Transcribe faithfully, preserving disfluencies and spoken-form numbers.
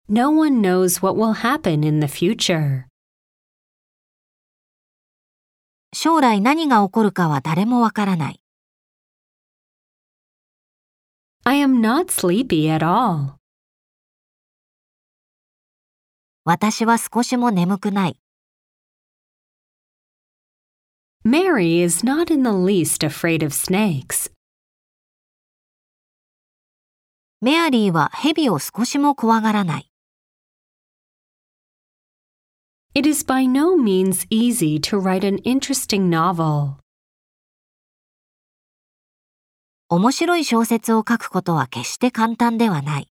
No one knows what will happen in the future. 将来何が起こるかは誰もわからない。 I am not sleepy at all. 私は少しも眠くない。 Mary is not in the least afraid of snakes. メアリーは蛇を少しも怖がらない。 It is by no means easy to write an interesting novel. 面白い小説を書くことは決して簡単ではない。